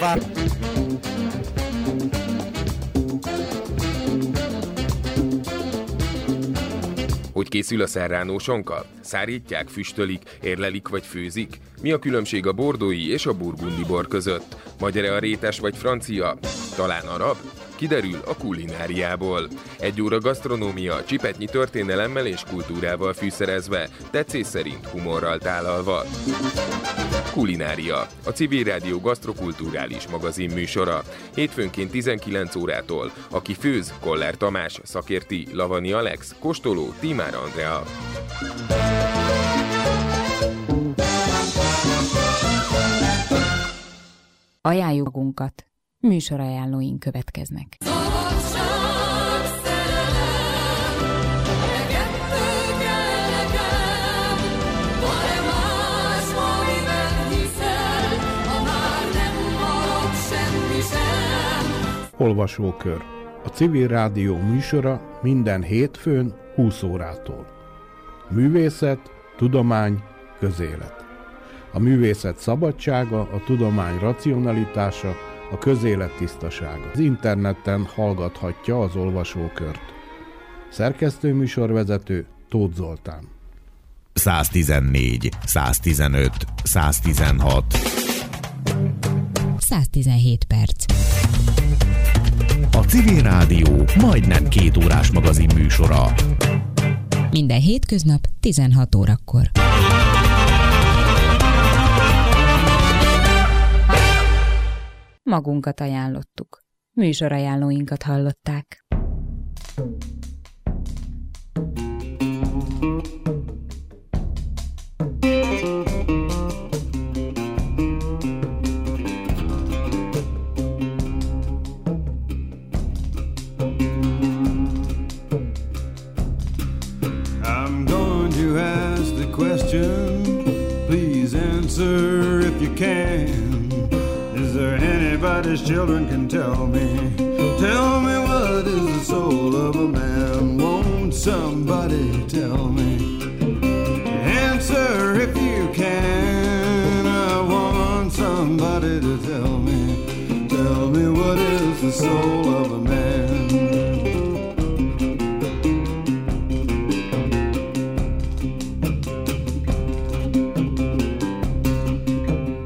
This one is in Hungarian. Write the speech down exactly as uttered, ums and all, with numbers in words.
Hogy készül a serrano sonka? Szárítják, füstölik, érlelik vagy főzik? Mi a különbség a bordói és a burgundi bor között? Magyar-e a rétes vagy francia? Talán arab? Kiderül a kulináriából. Egy óra gasztronómia, csipetnyi történelemmel és kultúrával fűszerezve, tetszés szerint humorral tálalva. Kulinária, a Civil Rádió gasztrokulturális magazin műsora. Hétfőnként tizenkilenc órától. Aki főz, Koller Tamás, szakérti, Lavani Alex, kóstoló, Tímár Andrea. Ajánljuk magunkat. Műsorajánlóink következnek. Olvasókör. A Civil Rádió műsora minden hétfőn húsz órától. Művészet, tudomány, közélet. A művészet szabadsága, a tudomány racionalitása, a közélet tisztasága. Az interneten hallgathatja az olvasókört. Szerkesztőműsorvezető Tóth Zoltán. száztizennégy, száztizenöt, száztizenhat. száztizenhét perc. A Civil Rádió majdnem két órás magazin műsora. Minden hétköznap tizenhat órakor. Magunkat ajánlottuk. Műsorajánlóinkat hallották. I'm going to ask the question. Please answer if you can. Is there anybody's children can tell me? Tell me what is the soul of a man? Won't somebody tell me? Answer if you can. I want somebody to tell me. Tell me what is the soul of a man?